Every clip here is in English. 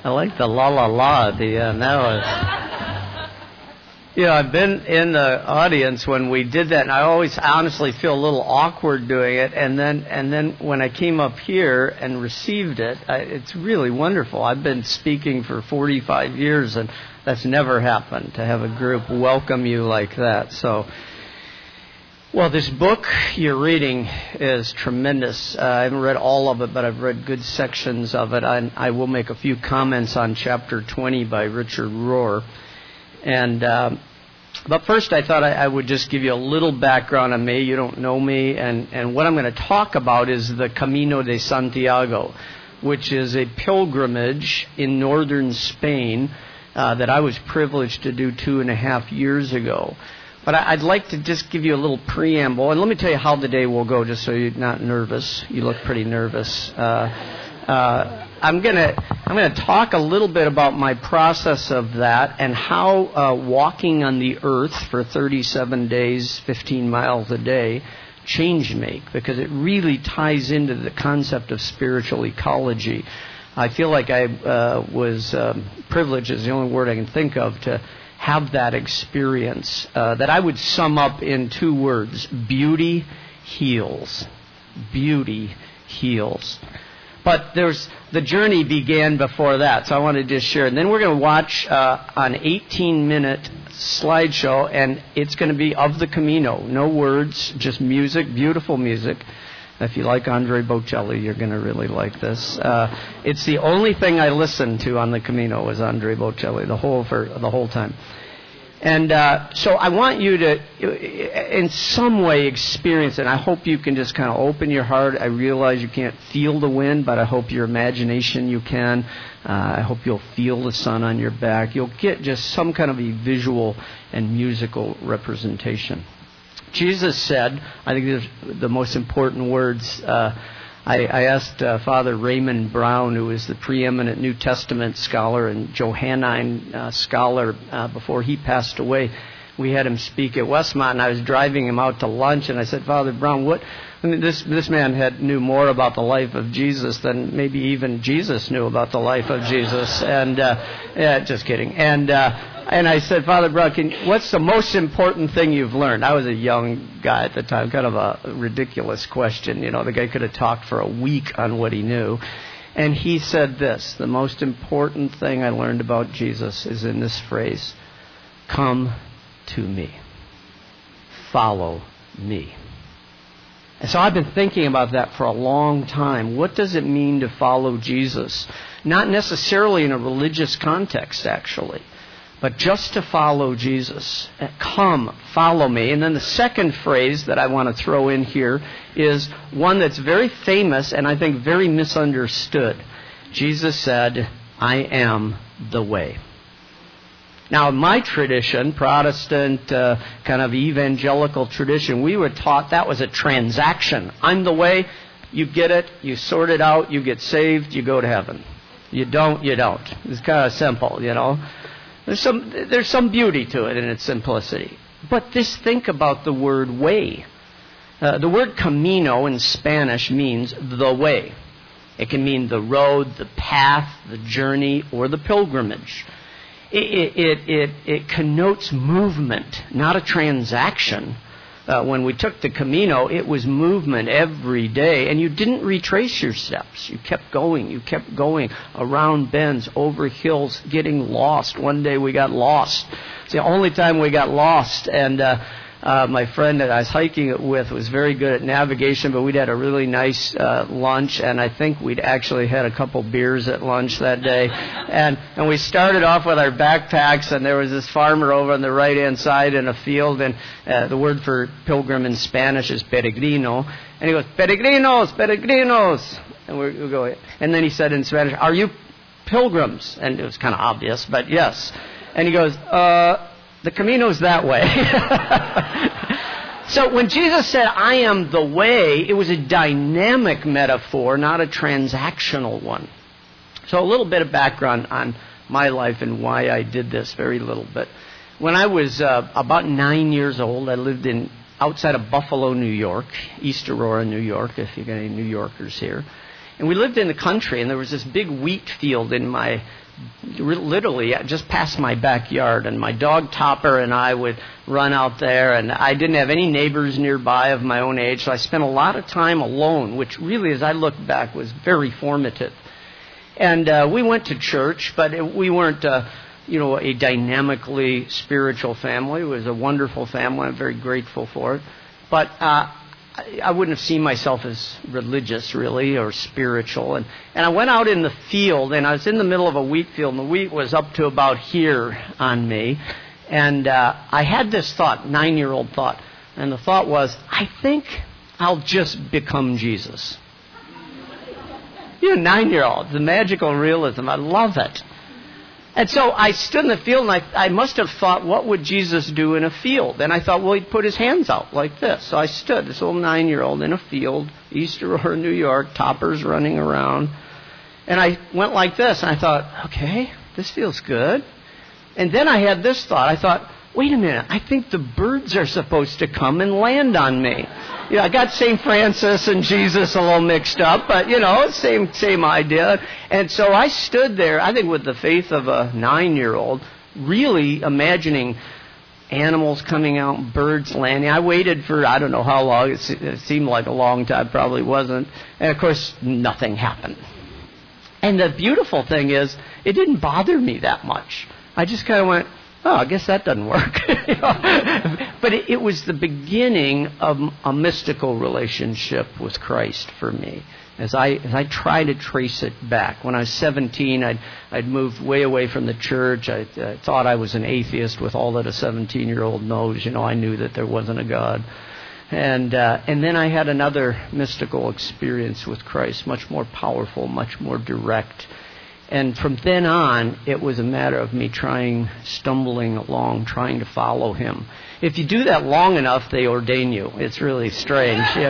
I like the la la la at the end. That was... I've been in the audience when we did that, and I always honestly feel a little awkward doing it. And then when I came up here and received it, it's really wonderful. I've been speaking for 45 years, and that's never happened, to have a group welcome you like that. So, well, this book you're reading is tremendous. I haven't read all of it, but I've read good sections of it. I will make a few comments on chapter 20 by Richard Rohr. But first I thought I would just give you a little background on me. You don't know me. And what I'm going to talk about is the Camino de Santiago, which is a pilgrimage in northern Spain that I was privileged to do 2.5 years ago. But I'd like to just give you a little preamble. And let me tell you how the day will go, just so you're not nervous. You look pretty nervous. I'm going to talk a little bit about my process of that and how walking on the earth for 37 days, 15 miles a day, changed me, because it really ties into the concept of spiritual ecology. I feel like I was privileged, is the only word I can think of, to have that experience that I would sum up in 2 words: beauty heals. Beauty heals. But the journey began before that, so I want to just share. And then we're going to watch an 18-minute slideshow, and it's going to be of the Camino. No words, just music, beautiful music. If you like Andre Bocelli, you're going to really like this. It's the only thing I listened to on the Camino was Andre Bocelli the whole time. And so I want you to, in some way, experience it. I hope you can just kind of open your heart. I realize you can't feel the wind, but I hope your imagination you can. I hope you'll feel the sun on your back. You'll get just some kind of a visual and musical representation. Jesus said, I think these are the most important words. I asked Father Raymond Brown, who is the preeminent New Testament scholar and Johannine scholar, before he passed away. We had him speak at Westmont, and I was driving him out to lunch, and I said, Father Brown, this man knew more about the life of Jesus than maybe even Jesus knew about the life of Jesus. And just kidding. And I said, Father Brown, what's the most important thing you've learned? I was a young guy at the time, kind of a ridiculous question. The guy could have talked for a week on what he knew. And he said this: the most important thing I learned about Jesus is in this phrase: come to me. Follow me. And so I've been thinking about that for a long time. What does it mean to follow Jesus? Not necessarily in a religious context, actually, but just to follow Jesus. Come, follow me. And then the second phrase that I want to throw in here is one that's very famous and I think very misunderstood. Jesus said, I am the way. Now, in my tradition, Protestant, kind of evangelical tradition, we were taught that was a transaction. I'm the way, you get it, you sort it out, you get saved, you go to heaven. You don't, you don't. It's kind of simple, There's some beauty to it in its simplicity. But think about the word way. The word camino in Spanish means the way. It can mean the road, the path, the journey, or the pilgrimage. It connotes movement, not a transaction. When we took the Camino, it was movement every day, and you didn't retrace your steps. You kept going around bends, over hills, getting lost. One day we got lost. It's the only time we got lost, and my friend that I was hiking it with was very good at navigation, but we'd had a really nice lunch, and I think we'd actually had a couple beers at lunch that day. And we started off with our backpacks, and there was this farmer over on the right-hand side in a field, and the word for pilgrim in Spanish is peregrino. And he goes, peregrinos, peregrinos. And we go, and then he said in Spanish, are you pilgrims? And it was kind of obvious, but yes. And he goes, the Camino's that way. So when Jesus said, I am the way, it was a dynamic metaphor, not a transactional one. So a little bit of background on my life and why I did this, very little bit. When I was about 9 years old, I lived outside of Buffalo, New York, East Aurora, New York, if you got any New Yorkers here. And we lived in the country, and there was this big wheat field in my literally just past my backyard, and my dog Topper and I would run out there, and I didn't have any neighbors nearby of my own age, so I spent a lot of time alone, which really, as I look back, was very formative. And we went to church, but we weren't a dynamically spiritual family. It was a wonderful family. I'm very grateful for it. But I wouldn't have seen myself as religious, really, or spiritual. And I went out in the field, and I was in the middle of a wheat field, and the wheat was up to about here on me. And I had this thought, 9-year-old thought. And the thought was, I think I'll just become Jesus. 9-year-old, the magical realism. I love it. And so I stood in the field, and I must have thought, what would Jesus do in a field? And I thought, well, he'd put his hands out like this. So I stood, this little 9-year-old, in a field, East Aurora, New York, Toppers running around. And I went like this, and I thought, okay, this feels good. And then I had this thought. I thought, wait a minute, I think the birds are supposed to come and land on me. I got St. Francis and Jesus a little mixed up, but, same idea. And so I stood there, I think with the faith of a 9-year-old, really imagining animals coming out, birds landing. I waited for, I don't know how long, it seemed like a long time, probably wasn't. And, of course, nothing happened. And the beautiful thing is, it didn't bother me that much. I just kind of went, oh, I guess that doesn't work. But it was the beginning of a mystical relationship with Christ for me. As I try to trace it back. When I was 17, I'd moved way away from the church. I thought I was an atheist with all that a 17-year-old knows. I knew that there wasn't a God. And then I had another mystical experience with Christ, much more powerful, much more direct. And from then on, it was a matter of me stumbling along, trying to follow him. If you do that long enough, they ordain you. It's really strange, so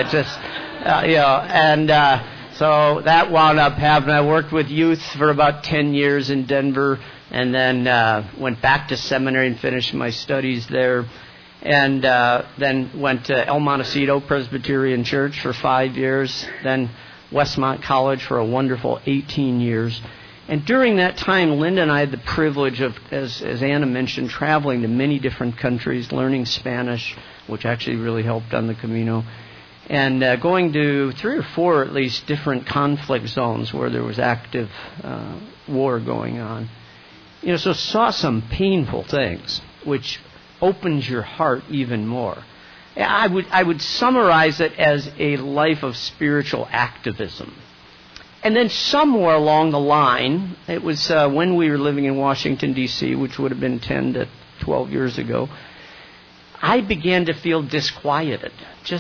that wound up happening. I worked with youth for about 10 years in Denver, and then went back to seminary and finished my studies there. And then went to El Montecito Presbyterian Church for 5 years, then Westmont College for a wonderful 18 years. And during that time, Linda and I had the privilege of, as Anna mentioned, traveling to many different countries, learning Spanish, which actually really helped on the Camino, and going to 3 or 4 at least different conflict zones where there was active war going on. So saw some painful things, which opens your heart even more. I would summarize it as a life of spiritual activism. And then somewhere along the line, it was when we were living in Washington, D.C., which would have been 10 to 12 years ago, I began to feel disquieted.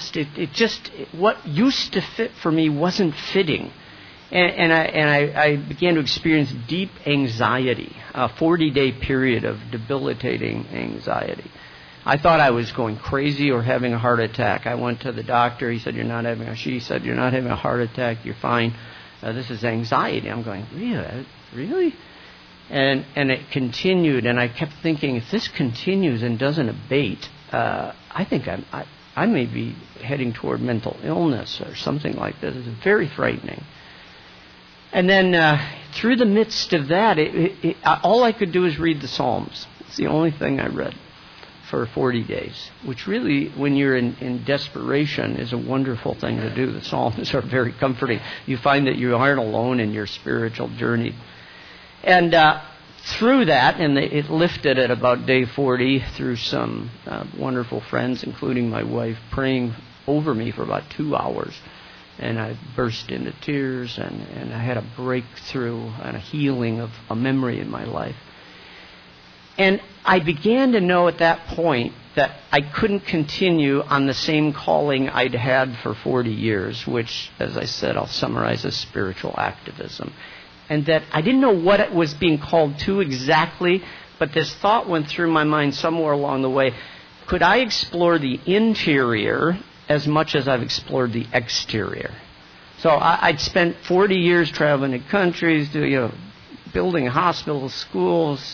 What used to fit for me wasn't fitting. And I began to experience deep anxiety, a 40-day period of debilitating anxiety. I thought I was going crazy or having a heart attack. I went to the doctor. He said, she said, you're not having a heart attack. You're fine. This is anxiety. I'm going, really? And it continued, and I kept thinking, if this continues and doesn't abate, I think I may be heading toward mental illness or something like this. It's very frightening. And then through the midst of that, all I could do is read the Psalms. It's the only thing I read for 40 days, which really, when you're in desperation, is a wonderful thing to do. The Psalms are very comforting. You find that you aren't alone in your spiritual journey. And through that, and it lifted at about day 40 through some wonderful friends, including my wife, praying over me for about 2 hours. And I burst into tears, and I had a breakthrough and a healing of a memory in my life. And I began to know at that point that I couldn't continue on the same calling I'd had for 40 years, which, as I said, I'll summarize as spiritual activism. And that I didn't know what it was being called to exactly, but this thought went through my mind somewhere along the way. Could I explore the interior as much as I've explored the exterior? So I'd spent 40 years traveling to countries, building hospitals, schools,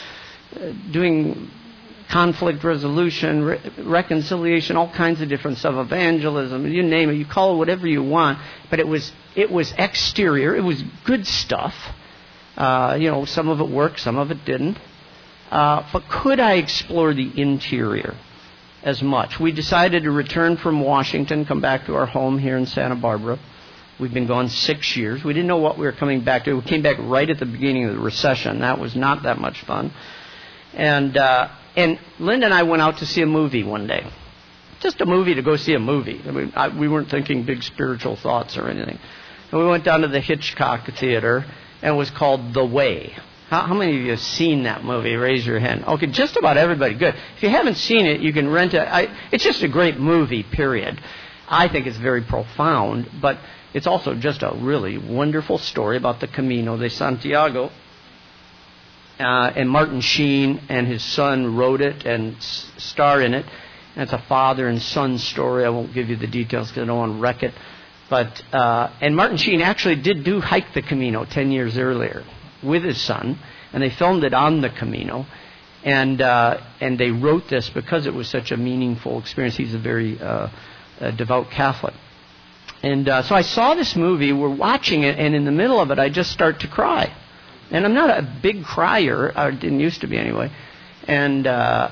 doing conflict resolution, reconciliation, all kinds of different stuff, evangelism, you name it, you call it whatever you want, but it was exterior, it was good stuff, Some of it worked, some of it didn't. But could I explore the interior as much? We decided to return from Washington, come back to our home here in Santa Barbara. We've been gone 6 years. We didn't know what we were coming back to. We came back right at the beginning of the recession. That was not that much fun. And Linda and I went out to see a movie one day. Just a movie to go see a movie. We weren't thinking big spiritual thoughts or anything. And we went down to the Hitchcock Theater, and it was called The Way. How many of you have seen that movie? Raise your hand. Okay, just about everybody. Good. If you haven't seen it, you can rent it. It's just a great movie, period. I think it's very profound, but it's also just a really wonderful story about the Camino de Santiago. And Martin Sheen and his son wrote it and star in it. And it's a father and son story. I won't give you the details because I don't want to wreck it. But and Martin Sheen actually did hike the Camino 10 years earlier with his son, and they filmed it on the Camino. And they wrote this because it was such a meaningful experience. He's a very devout Catholic. And so I saw this movie. We're watching it, and in the middle of it, I just start to cry. And I'm not a big crier. I didn't used to be anyway. And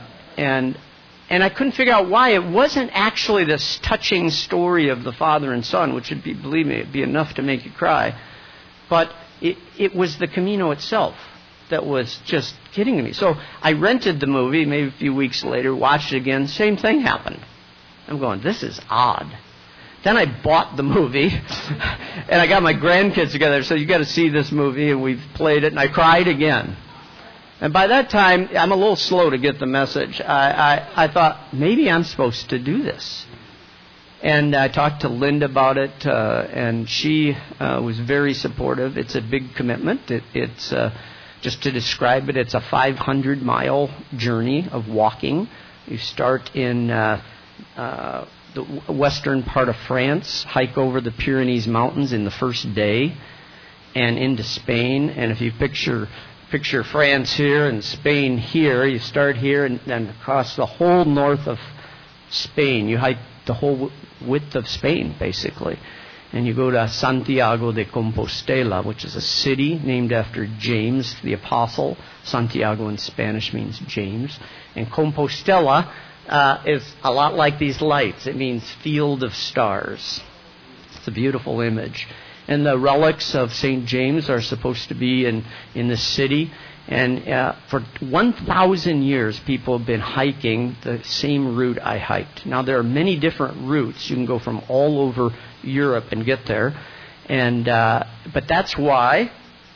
I couldn't figure out why. It wasn't actually this touching story of the father and son, which would be, believe me, it'd be enough to make you cry. But it was the Camino itself that was just getting me. So I rented the movie, maybe a few weeks later, watched it again. Same thing happened. I'm going, this is odd. Then I bought the movie, and I got my grandkids together, so you got to see this movie, and we've played it, and I cried again. And by that time, I'm a little slow to get the message. I thought, maybe I'm supposed to do this. And I talked to Linda about it, and she was very supportive. It's a big commitment. It's just to describe it, it's a 500-mile journey of walking. You start in the western part of France, hike over the Pyrenees Mountains in the first day, and into Spain. And if you picture France here and Spain here, you start here and then across the whole north of Spain. You hike the whole width of Spain, basically. And you go to Santiago de Compostela, which is a city named after James the Apostle. Santiago in Spanish means James. And Compostela is a lot like these lights. It means field of stars. It's a beautiful image. And the relics of St. James are supposed to be in the city. And for 1,000 years, people have been hiking the same route I hiked. Now, there are many different routes. You can go from all over Europe and get there. And but that's why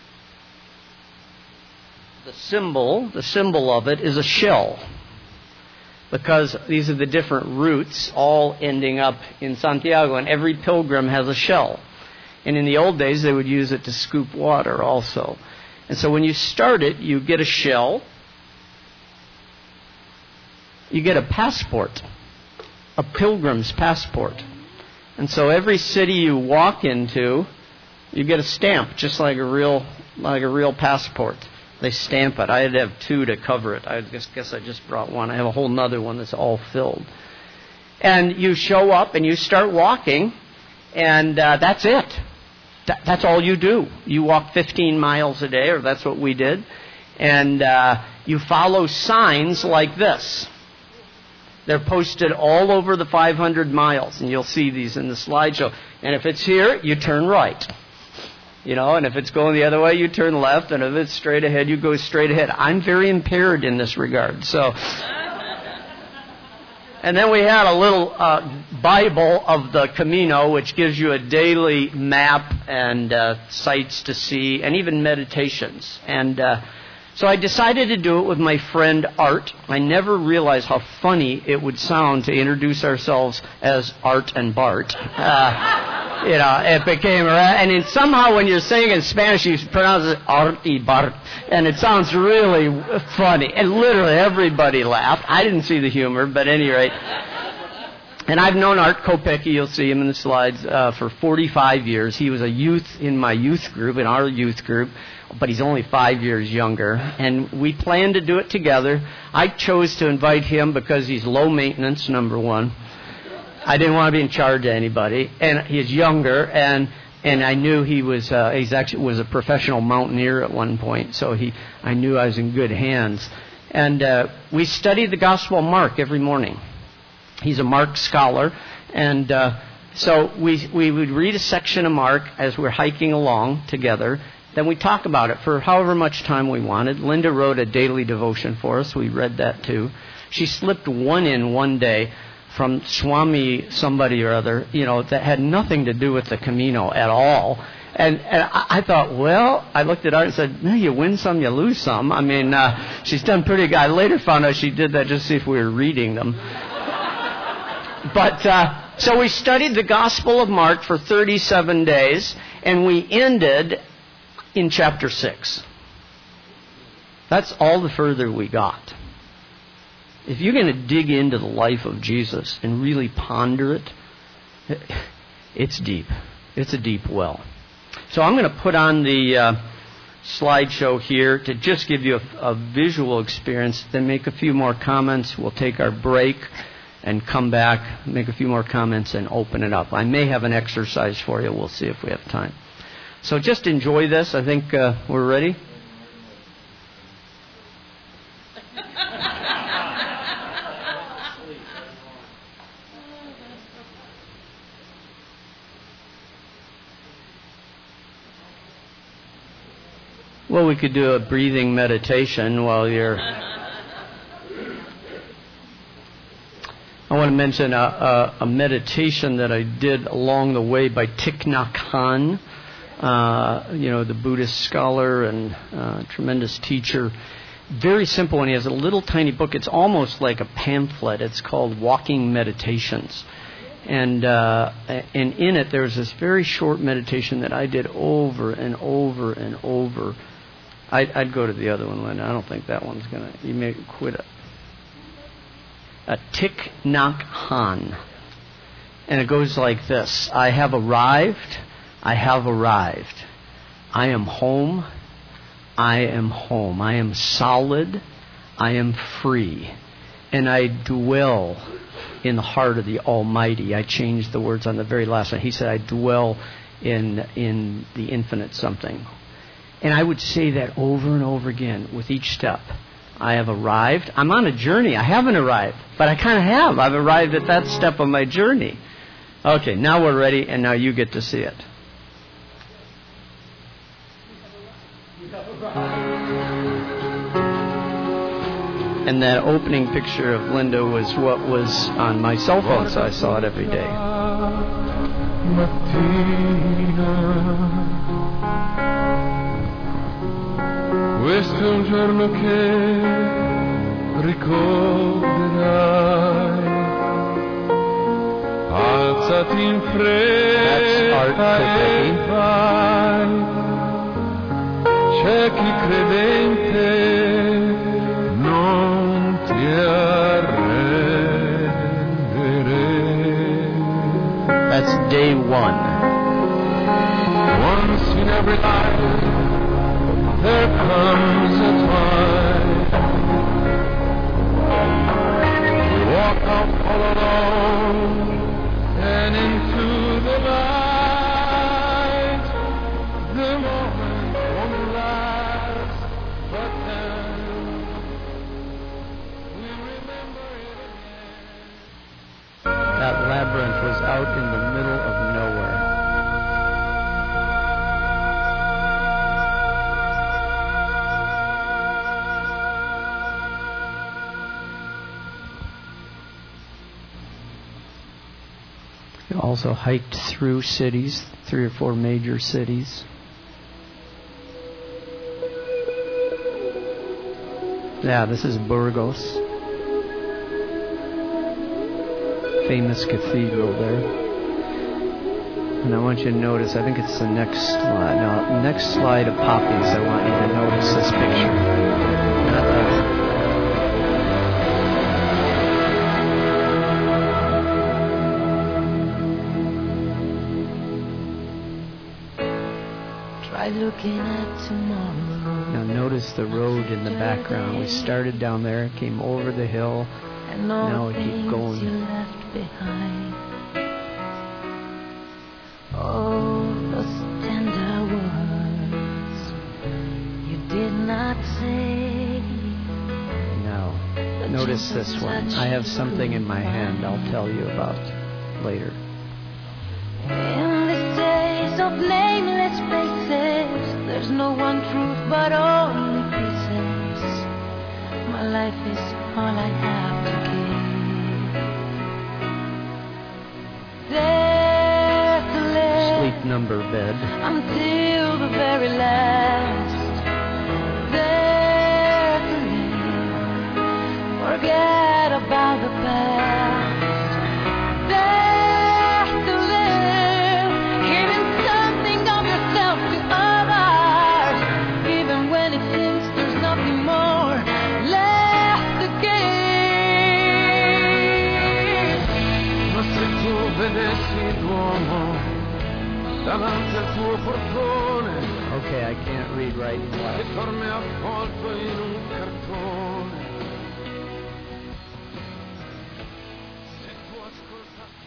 the symbol of it is a shell. Because these are the different routes all ending up in Santiago, and every pilgrim has a shell. And in the old days, they would use it to scoop water also. And so when you start it, you get a shell. You get a passport, a pilgrim's passport. And so every city you walk into, you get a stamp, just like a real passport. They stamp it. I had to have 2 to cover it. I guess I just brought one. I have a whole nother one that's all filled. And you show up and you start walking, and that's it. That's all you do. You walk 15 miles a day, or that's what we did. And you follow signs like this. They're posted all over the 500 miles, and you'll see these in the slideshow. And if it's here, you turn right. And if it's going the other way, you turn left, and if it's straight ahead, you go straight ahead. I'm very impaired in this regard. So, and then we had a little Bible of the Camino, which gives you a daily map and sights to see, and even meditations. And so I decided to do it with my friend Art. I never realized how funny it would sound to introduce ourselves as Art and Bart. It became, and somehow when you're saying in Spanish, you pronounce it Art y Bart, and it sounds really funny. And literally everybody laughed. I didn't see the humor, but at any rate. And I've known Art Kopecky, you'll see him in the slides, for 45 years. He was a youth in my youth group, in our youth group, but he's only 5 years younger. And we planned to do it together. I chose to invite him because he's low maintenance, number one. I didn't want to be in charge of anybody. And he's younger, and And I knew he was was a professional mountaineer at one point, so I knew I was in good hands. And we studied the Gospel of Mark every morning. He's a Mark scholar, and so we would read a section of Mark as we're hiking along together. Then we talk about it for however much time we wanted. Linda wrote a daily devotion for us. We read that too. She slipped one in one day from Swami somebody or other, that had nothing to do with the Camino at all. And I thought, well, I looked at Art and said, no, you win some, you lose some. I mean, she's done pretty good. I later found out she did that just to see if we were reading them. But so we studied the Gospel of Mark for 37 days, and we ended in chapter 6. That's all the further we got. If you're going to dig into the life of Jesus and really ponder it, it's deep. It's a deep well. So I'm going to put on the slideshow here to just give you a visual experience, then make a few more comments. We'll take our break and come back, make a few more comments, and open it up. I may have an exercise for you. We'll see if we have time. So just enjoy this. I think we're ready. Well, we could do a breathing meditation while you're... I want to mention a meditation that I did along the way by Thich Nhat Hanh, the Buddhist scholar and tremendous teacher. Very simple, and he has a little tiny book. It's almost like a pamphlet. It's called Walking Meditations. And in it, there's this very short meditation that I did over and over and over. I'd go to the other one, Linda. I don't think that one's going to... You may quit it. Thich Nhat Hanh. And it goes like this. I have arrived. I have arrived. I am home. I am home. I am solid. I am free. And I dwell in the heart of the Almighty. I changed the words on the very last one. He said, I dwell in the infinite something. And I would say that over and over again with each step. I have arrived. I'm on a journey. I haven't arrived, but I kind of have. I've arrived at that step of my journey. Okay, now we're ready, and now you get to see it. And that opening picture of Linda was what was on my cell phone, so I saw it every day. Questo è un giorno che ricorderai. Alzati in fretta e vai. C'è chi credente non ti arrendere. That's day one. Once in every life there comes a time we walk out all alone and into the light. The moment won't last, but then we remember it again. That labyrinth was out in the middle of nowhere. Also hiked through cities, 3 or 4 major cities. Yeah, this is Burgos. Famous cathedral there. And I want you to notice, I think it's the next slide. Now, the next slide of poppies, I want you to notice this picture. Not that. Looking at tomorrow. Now notice the road in the background. We started down there, came over the hill, and now we keep going. You left behind. Oh, the cannot say. Now, notice this one. I have something in my hand I'll tell you about later. In these days of nameless faces, there's no one truth but only pieces. My life is all I have to give. There to live, Sleep number bed. until the very last. There to live, forget about the past. There to live, giving something of yourself to others, even when it seems there's nothing more left to give. Ma se tu vedessi l'uomo davanti al tuo portone Okay, I can't read right and che left. dorme avvolto in un cartone, se tu ascoltassi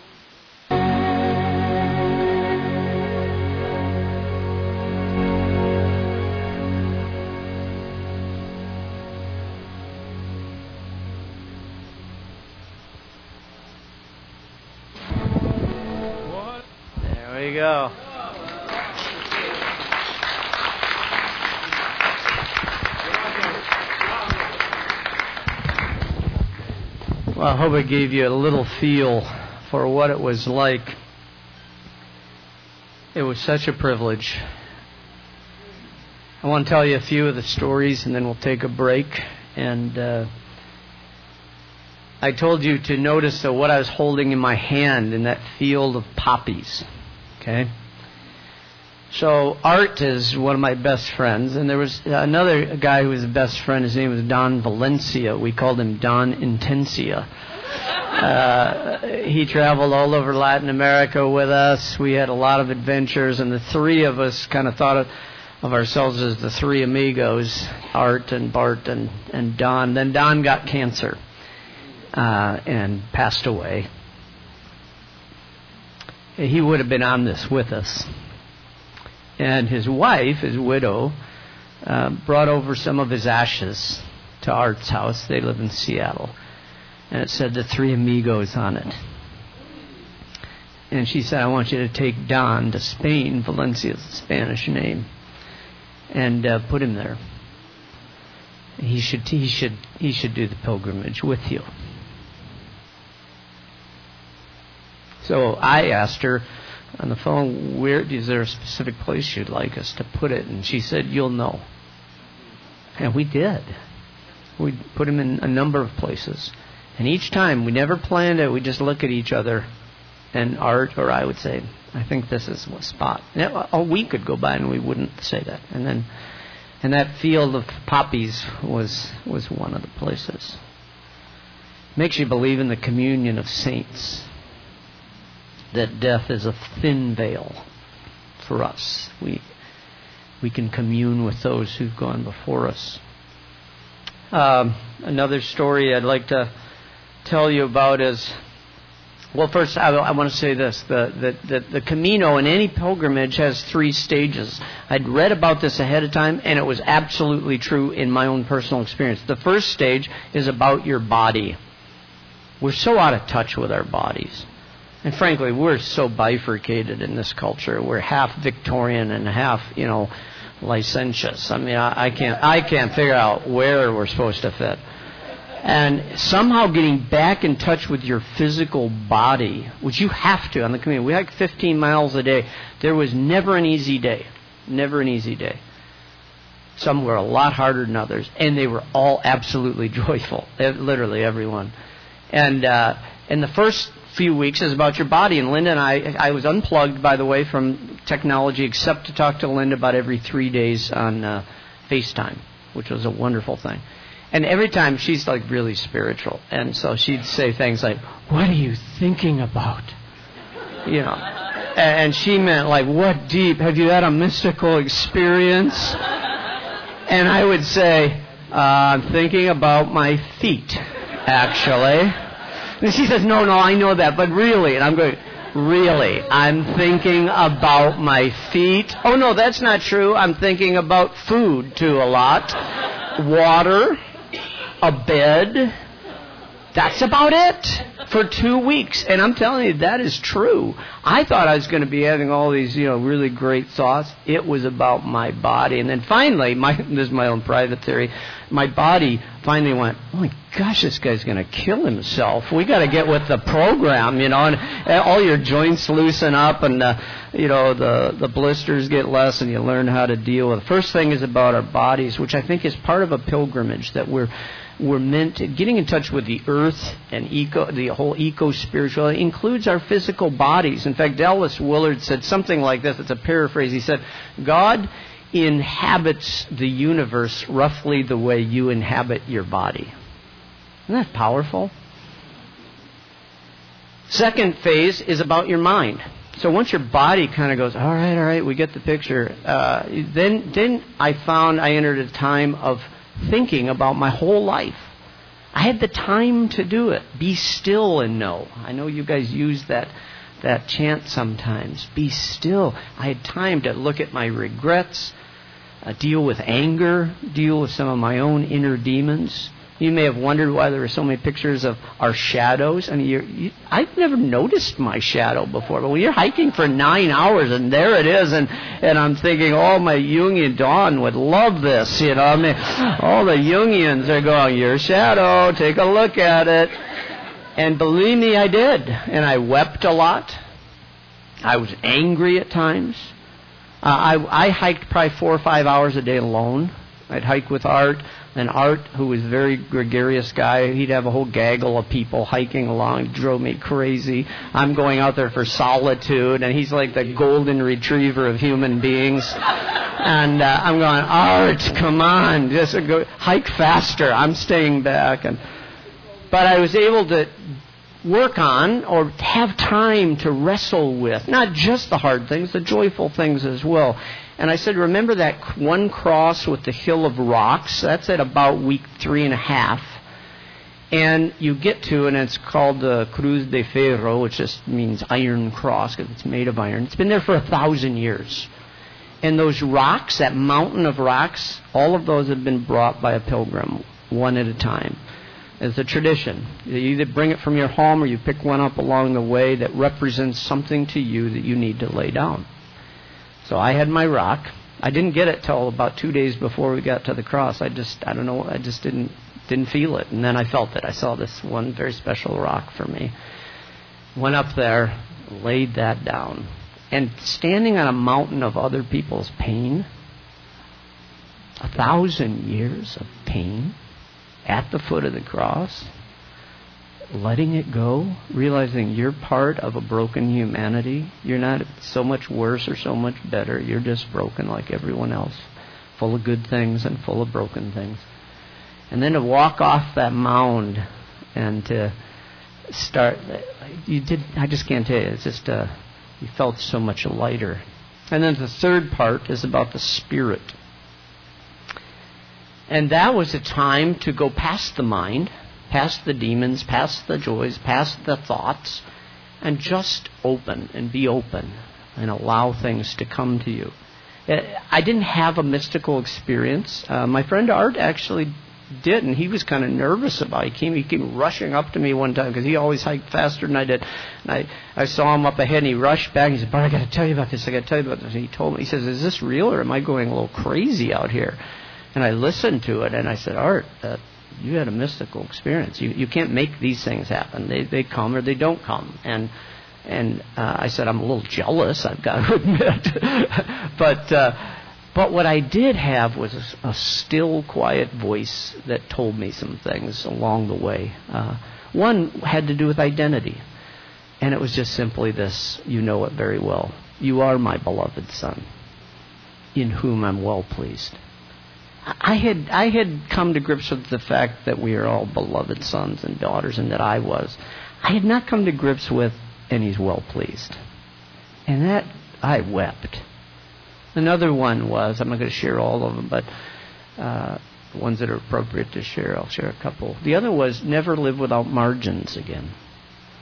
what? There we go. Well, I hope it gave you a little feel for what it was like. It was such a privilege. I want to tell you a few of the stories and then we'll take a break. And I told you to notice what I was holding in my hand in that field of poppies. Okay? So Art is one of my best friends, and there was another guy who was a best friend. His name was Don Valencia. We called him Don Intensia. He traveled all over Latin America with us. We had a lot of adventures, and the three of us kind of thought of ourselves as the three amigos, Art and Bart and Don. Then Don got cancer and passed away. He would have been on this with us. And his wife, his widow, brought over some of his ashes to Art's house. They live in Seattle. And it said the Three Amigos on it. And she said, I want you to take Don to Spain. Valencia is a Spanish name. And put him there. He should do the pilgrimage with you. So I asked her on the phone, where is there a specific place you'd like us to put it? And she said, you'll know. And we did. We put him in a number of places. And each time, we never planned it. We just look at each other. And Art or I would say, I think this is a spot. A week could go by and we wouldn't say that. And that field of poppies was one of the places. Makes you believe in the communion of saints. That death is a thin veil for us. We can commune with those who've gone before us. Another story I'd like to tell you about is, well, first I want to say this: the Camino in any pilgrimage has 3 stages. I'd read about this ahead of time, and it was absolutely true in my own personal experience. The first stage is about your body. We're so out of touch with our bodies. And frankly, we're so bifurcated in this culture. We're half Victorian and half, licentious. I mean, I can't figure out where we're supposed to fit. And somehow getting back in touch with your physical body, which you have to on the Camino. We hike 15 miles a day. There was never an easy day. Never an easy day. Some were a lot harder than others. And they were all absolutely joyful. Literally everyone. And the first few weeks is about your body. And Linda and I was unplugged, by the way, from technology, except to talk to Linda about every 3 days on FaceTime, which was a wonderful thing. And every time she's like really spiritual. And so she'd say things like, what are you thinking about? And she meant like, what deep? Have you had a mystical experience? And I would say, I'm thinking about my feet, actually. And she says, no, I know that, but really. And I'm going, Really, I'm thinking about my feet. Oh, no, that's not true. I'm thinking about food, too, a lot. Water, a bed. That's about it for 2 weeks. And I'm telling you, that is true. I thought I was going to be having all these, really great thoughts. It was about my body. And then finally, this is my own private theory, my body finally went, oh my gosh, this guy's going to kill himself. We got to get with the program, and all your joints loosen up and, the blisters get less and you learn how to deal with it. The first thing is about our bodies, which I think is part of a pilgrimage that we're meant to, getting in touch with the earth and the whole eco-spiritual. It includes our physical bodies. In fact, Dallas Willard said something like this. It's a paraphrase. He said, God inhabits the universe roughly the way you inhabit your body. Isn't that powerful? Second phase is about your mind. So once your body kind of goes, all right, we get the picture, then I found I entered a time of thinking about my whole life. I had the time to do it. Be still and know. I know you guys use that chant sometimes. Be still. I had time to look at my regrets, deal with anger, deal with some of my own inner demons. You may have wondered why there were so many pictures of our shadows. I mean, I've never noticed my shadow before, but when you're hiking for 9 hours and there it is, and I'm thinking, oh, my Jungian Dawn would love this, I mean, all the Jungians are going, your shadow, take a look at it. And believe me, I did. And I wept a lot. I was angry at times. I hiked probably 4 or 5 hours a day alone. I'd hike with Art. And Art, who was a very gregarious guy, he'd have a whole gaggle of people hiking along. It drove me crazy. I'm going out there for solitude, and he's like the golden retriever of human beings. And I'm going, Art, come on, just go hike faster. I'm staying back. But I was able to work on or have time to wrestle with, not just the hard things, the joyful things as well. And I said, remember that one cross with the hill of rocks? That's at about week 3.5. And you get to, and it's called the Cruz de Ferro, which just means iron cross because it's made of iron. It's been there for 1,000 years. And those rocks, that mountain of rocks, all of those have been brought by a pilgrim, one at a time. It's a tradition. You either bring it from your home or you pick one up along the way that represents something to you that you need to lay down. So I had my rock. I didn't get it till about 2 days before we got to the cross. I just didn't feel it. And then I felt it. I saw this one very special rock for me. Went up there, laid that down. And standing on a mountain of other people's pain, 1,000 years of pain, at the foot of the cross, letting it go, realizing you're part of a broken humanity. You're not so much worse or so much better. You're just broken like everyone else, full of good things and full of broken things. And then to walk off that mound and to start, I just can't tell you, it's just, you felt so much lighter. And then the third part is about the spirit. And that was a time to go past the mind, past the demons, past the joys, past the thoughts, and just open and be open and allow things to come to you. I didn't have a mystical experience. My friend Art actually did, and he was kind of nervous about it. He came rushing up to me one time because he always hiked faster than I did. And I saw him up ahead, and he rushed back. He said, "But I got to tell you about this. I got to tell you about this." And he told me, he says, "Is this real, or am I going a little crazy out here?" And I listened to it, and I said, "Art, you had a mystical experience. You can't make these things happen. They come or they don't come." And I said, "I'm a little jealous, I've got to admit." But what I did have was a still, quiet voice that told me some things along the way. One had to do with identity. And it was just simply this: you know it very well. You are my beloved Son, in whom I'm well pleased. I had come to grips with the fact that we are all beloved sons and daughters, and that I was. I had not come to grips with, and he's well pleased. And that, I wept. Another one was, I'm not going to share all of them, but the ones that are appropriate to share, I'll share a couple. The other was, never live without margins again.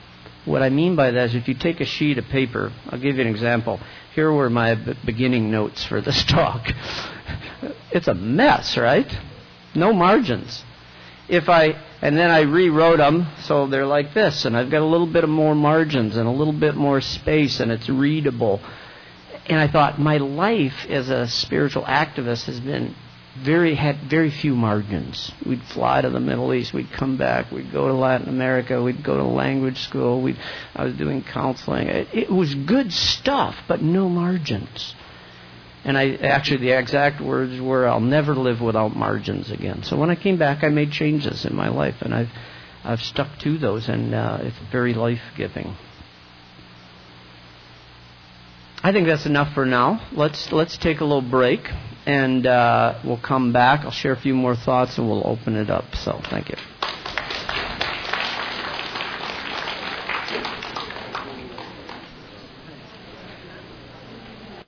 What I mean by that is if you take a sheet of paper, I'll give you an example. Here were my beginning notes for this talk. It's a mess, right? No margins. And then I rewrote them so they're like this, and I've got a little bit of more margins and a little bit more space, and it's readable. And I thought my life as a spiritual activist has been had very few margins. We'd fly to the Middle East, we'd come back, we'd go to Latin America, we'd go to language school, I was doing counseling. It was good stuff, but no margins. And the exact words were, I'll never live without margins again. So when I came back, I made changes in my life, and I've stuck to those, and it's very life-giving. I think that's enough for now. Let's take a little break, and we'll come back. I'll share a few more thoughts, and we'll open it up. So thank you.